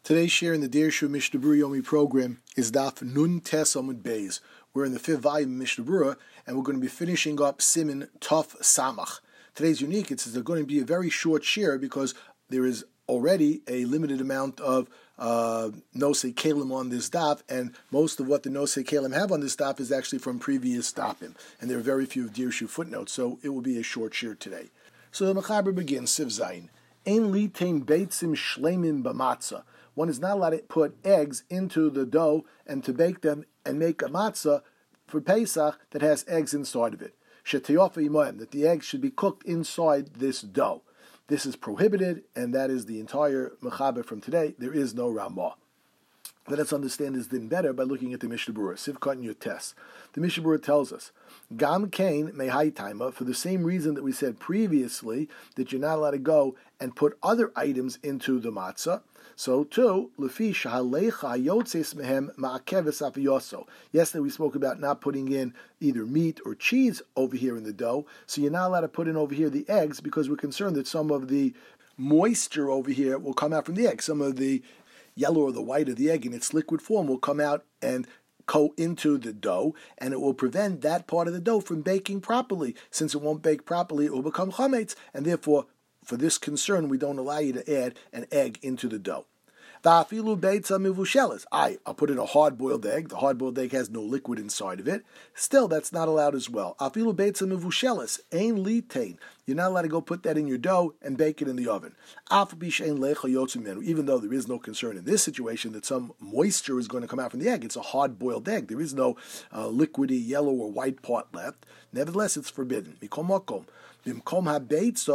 Today's share in the Dirshu Mishnah Berurah Yomi program is Daf Nun Tes Amud Beis. We're in the 5th volume of Mishnah Berurah, and we're going to be finishing up Siman Tov Samach. Today's unique. It's going to be a very short share because there is already a limited amount of Nosei Kalim on this daf, and most of what the Nosei Kalim have on this daf is actually from previous dafim, and there are very few of Dirshu footnotes, so it will be a short share today. So the Mechaber begins, Siv Zayin. Ein litain beitzim shleimim b'matzah. One is not allowed to put eggs into the dough and to bake them and make a matzah for Pesach that has eggs inside of it. Sheteyofa imoyim, that the eggs should be cooked inside this dough. This is prohibited, and that is the entire mechaber from today. There is no Ramah. Let us understand this din better by looking at the Mishnah Berurah. Sivkot Yotes. The Mishnah Berurah tells us, Gam Kain Mehai Taima, for the same reason that we said previously that you're not allowed to go and put other items into the matzah. So too, Lefi Shahalecha Yotzes Mehem Ma'akeves Afiyoso. Yesterday we spoke about not putting in either meat or cheese over here in the dough. So you're not allowed to put in over here the eggs because we're concerned that some of the moisture over here will come out from the egg. Some of the yellow or the white of the egg in its liquid form will come out and go into the dough, and it will prevent that part of the dough from baking properly. Since it won't bake properly, it will become chametz, and therefore, for this concern, we don't allow you to add an egg into the dough. I'll put in a hard-boiled egg. The hard-boiled egg has no liquid inside of it. Still, that's not allowed as well. You're not allowed to go put that in your dough and bake it in the oven. Even though there is no concern in this situation that some moisture is going to come out from the egg. It's a hard-boiled egg. There is no liquidy yellow or white part left. Nevertheless, it's forbidden. Because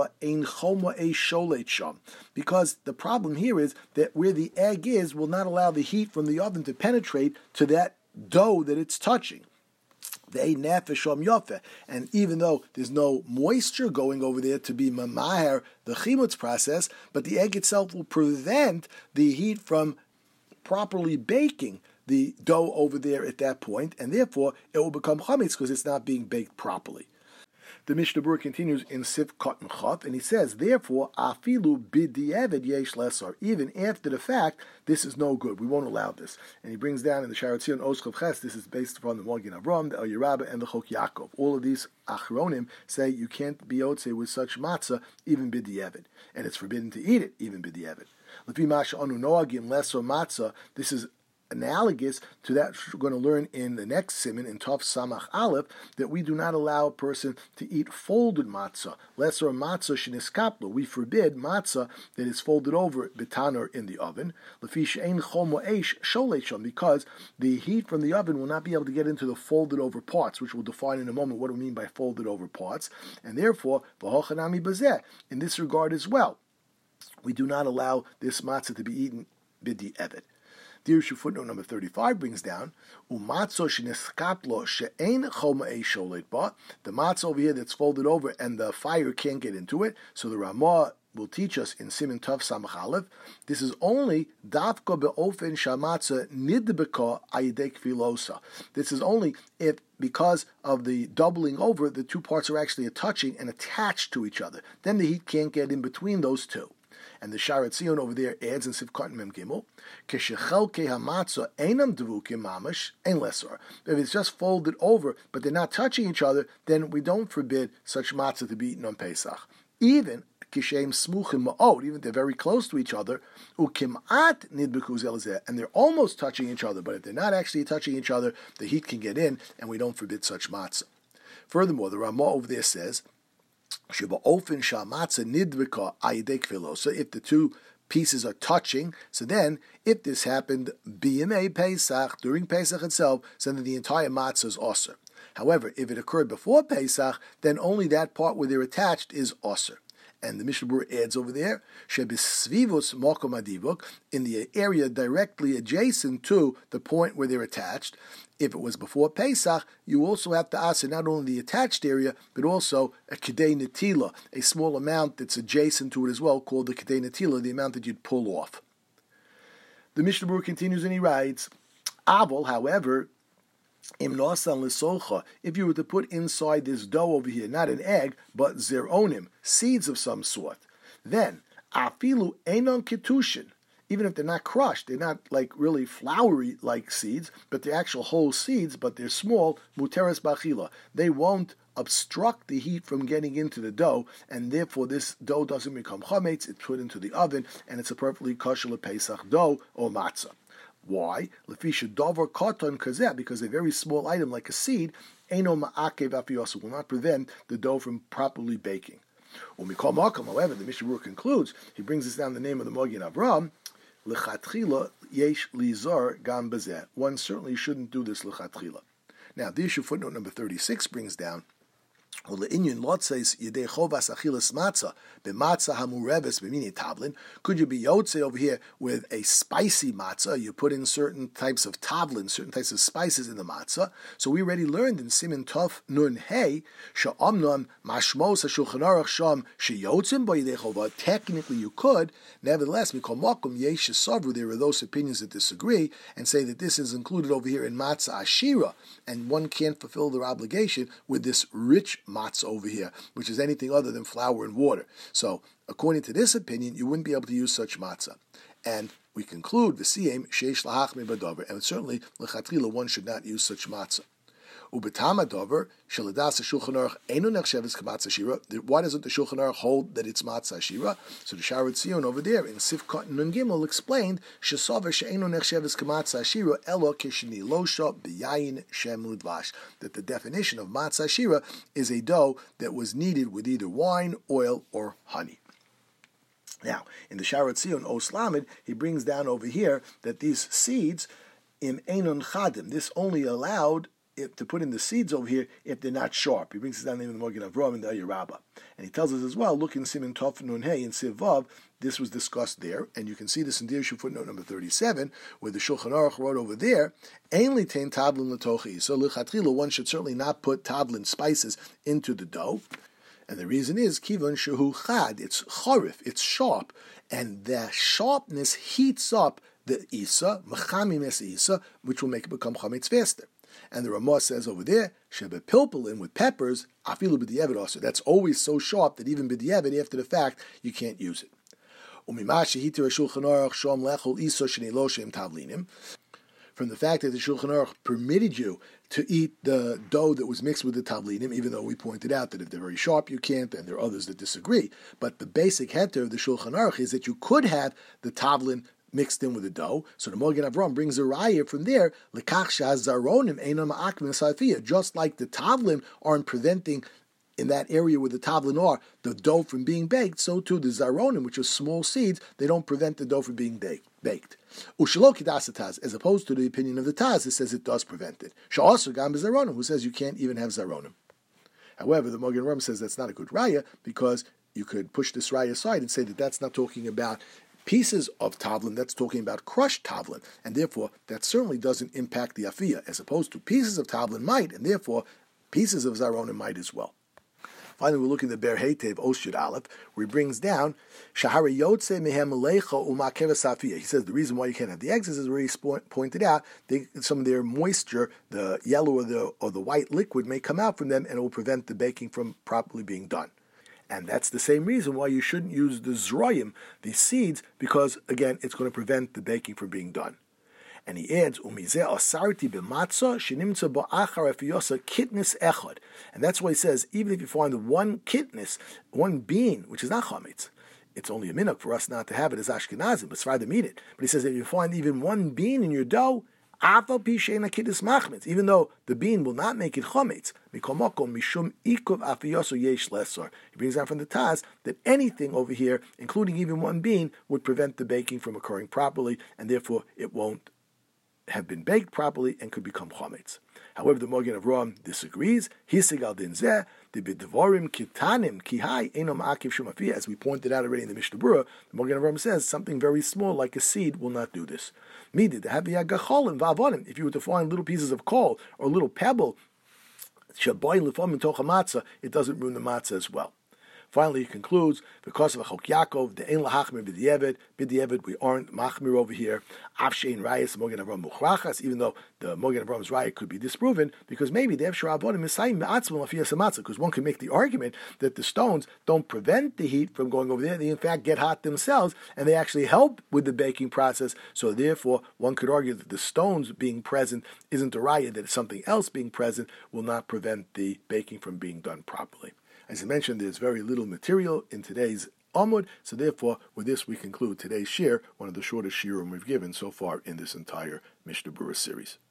the problem here is that where the egg is will not allow the heat from the oven to penetrate to that dough that it's touching. And even though there's no moisture going over there to be mamaher, the chimutz process, but the egg itself will prevent the heat from properly baking the dough over there at that point, and therefore it will become chametz because it's not being baked properly. The Mishnah Berurah continues in Sivkot and Chav, and he says, therefore, afilu b'di'evid yesh lesar. Even after the fact, this is no good. We won't allow this. And he brings down in the Sharat Zion Oshchav Ches, this is based upon the Magen Avraham, the El Yerabah, and the Chok Yaakov. All of these Achronim say you can't be yotze with such matzah, even b'di'evid. And it's forbidden to eat it, even b'di'evid. L'pi masha anu noagim lesar matzah, this is analogous to that we're going to learn in the next siman in Tov Samach Aleph, that we do not allow a person to eat folded matzah. Lesser matzah sheniskaplo. We forbid matzah that is folded over betanor in the oven. Lefish ein chomo eish sholechon, because the heat from the oven will not be able to get into the folded over parts, which we'll define in a moment what we mean by folded over parts, and therefore v'hochanami bazeh. In this regard as well, we do not allow this matzah to be eaten b'di evet. Dirshu footnote number 35 brings down, Umatzo sheniskaplo she'ein choma ei sholet ba. The matzah over here that's folded over and the fire can't get into it. So the Ramah will teach us in Siman Tov Samach Aleph, this is only dafka be'ofen shamatza nidbeka ayidei kfilosa. This is only if, because of the doubling over, the two parts are actually touching and attached to each other. Then the heat can't get in between those two. And the Sharat Zion over there adds in Sivkot Mem Gimel, Keshechelke hamatzah einam devukim mamash ein lesor. If it's just folded over, but they're not touching each other, then we don't forbid such matzah to be eaten on Pesach. Even kishem smuchim ma'od, even if they're very close to each other, ukimat nidbeku zelzeh, and they're almost touching each other, but if they're not actually touching each other, the heat can get in, and we don't forbid such matzah. Furthermore, the Ramah over there says, so if the two pieces are touching, so then if this happened b'yemei Pesach, during Pesach itself, so then the entire matzah is osir. However, if it occurred before Pesach, then only that part where they're attached is osir. And the Mishnah Berurah adds over there, shebisvivus makom adivuk, in the area directly adjacent to the point where they're attached. If it was before Pesach, you also have to ask not only the attached area, but also a kedei netila, a small amount that's adjacent to it as well, called the kedei netila, the amount that you'd pull off. The Mishnah Berurah continues and he writes, Avol, however, if you were to put inside this dough over here, not an egg, but zeronim, seeds of some sort, then afilu enon ketushin, even if they're not crushed, they're not like really floury like seeds, but they're actual whole seeds, but they're small, muteres bachila. They won't obstruct the heat from getting into the dough, and therefore this dough doesn't become chametz. It's put into the oven, and it's a perfectly kosher Pesach dough or matzah. Why? Lefisha dover koton kazeh, because a very small item like a seed, eno ma'akev afiyosu, will not prevent the dough from properly baking. Umikol makam, however, the Mishnah Berurah concludes, he brings us down the name of the Magen Avraham, lechatchila yesh lizar gam bazeh. One certainly shouldn't do this lechatchila. Now, the issue footnote number 36 brings down, could you be yotze over here with a spicy matzah? You put in certain types of tavlin, certain types of spices in the matzah. So we already learned in Siman Tov Nun Hey, she'omnon mashmos ha'shulchan aruch sham sheyotzim bo yedei chova. Technically you could. Nevertheless, mikol makom yesh savru. There are those opinions that disagree and say that this is included over here in matzah ashira, and one can't fulfill their obligation with this rich matzah over here, which is anything other than flour and water. So, according to this opinion, you wouldn't be able to use such matzah. And we conclude, v'siyem sheish lahachmi b'dover, and certainly, l'chatchila, one should not use such matzah. Ubetama dover, sheladas ha'shulchan aruch einu nechsheves k'matzah shira. Why doesn't the Shulchan Aruch hold that it's matzah shira? So the Shaarei Tzion over there in Sifkat Nun Gimel explained, shesaver she'einu nechsheves k'matzah shira elo kishni losha b'yayin shem udvash, that the definition of matzah shira is a dough that was kneaded with either wine, oil, or honey. Now, in the Shaarei Tzion Os Lamed, he brings down over here that these seeds in Einon Chadim, this only allowed to put in the seeds over here if they're not sharp. He brings us down the name of the Magen Avraham and the Ayir Rabbah. And he tells us as well, look in Siman Tov Nun Hey in Siv Vav, this was discussed there, and you can see this in Dirshu footnote number 37, where the Shulchan Aruch wrote over there, Ainli tein tavlin l'tochi. So l'chatchila, one should certainly not put tavlin spices into the dough. And the reason is, kivon shehu chad, it's chorif, it's sharp, and the sharpness heats up the isa, mechamim es isa, which will make it become chametz faster. And the Ramah says over there, shebe pilpulin with peppers, afilu b'diavad also. That's always so sharp that even b'diavad, after the fact, you can't use it. From the fact that the Shulchan Aruch permitted you to eat the dough that was mixed with the tavlinim, even though we pointed out that if they're very sharp, you can't, and there are others that disagree. But the basic heter of the Shulchan Aruch is that you could have the tavlin mixed in with the dough. So the Magen Avraham brings a raya from there, just like the tavlin aren't preventing in that area where the tavlin are, the dough from being baked, so too the zaronim, which are small seeds, they don't prevent the dough from being baked. As opposed to the opinion of the Taz, it says it does prevent it. Who says you can't even have zaronim. However, the Magen Avraham says that's not a good raya, because you could push this raya aside and say that that's not talking about pieces of tavlin, that's talking about crushed tavlin, and therefore that certainly doesn't impact the afiyah, as opposed to pieces of tavlin might, and therefore pieces of zaronim might as well. Finally, we're looking at the Ber Heitev Oshid Aleph, where he brings down Shahari Yotze Mehem Leicha Umakevas Afiyah. He says the reason why you can't have the eggs is where he pointed out some of their moisture, the yellow or the white liquid, may come out from them, and it will prevent the baking from properly being done. And that's the same reason why you shouldn't use the zroyim, the seeds, because, again, it's going to prevent the baking from being done. And he adds, Umizeh asarti b'matzah shenimtza ba'achar efiyosa kitnis echad. And that's why he says, even if you find one kitnis, one bean, which is not chametz, it's only a minhag for us not to have it as Ashkenazim, but Sfardim eat it. But he says, if you find even one bean in your dough, even though the bean will not make it chometz, he brings out from the Taz that anything over here, including even one bean, would prevent the baking from occurring properly, and therefore it won't have been baked properly and could become chometz. However, the Magen Avraham disagrees. As we pointed out already in the Mishnah Berurah, the Magen Avraham says something very small like a seed will not do this. If you were to find little pieces of coal or a little pebble, it doesn't ruin the matzah as well. Finally, he concludes, because of Chok Yaakov, the Ein Lahachmir B'Diavad, we aren't Machmir over here. Avshein Rayas Mogen Avram Muchrachas, even though the Mogen Avram's Raya could be disproven, because maybe the Efshar Avodim Misayim Me'atzmim Afiyas Hamatzah, because one can make the argument that the stones don't prevent the heat from going over there. They in fact get hot themselves, and they actually help with the baking process. So therefore, one could argue that the stones being present isn't a Raya, that something else being present will not prevent the baking from being done properly. As I mentioned, there's very little material in today's Amud, so therefore, with this we conclude today's shir, one of the shortest shirim we've given so far in this entire Mishnah Berurah series.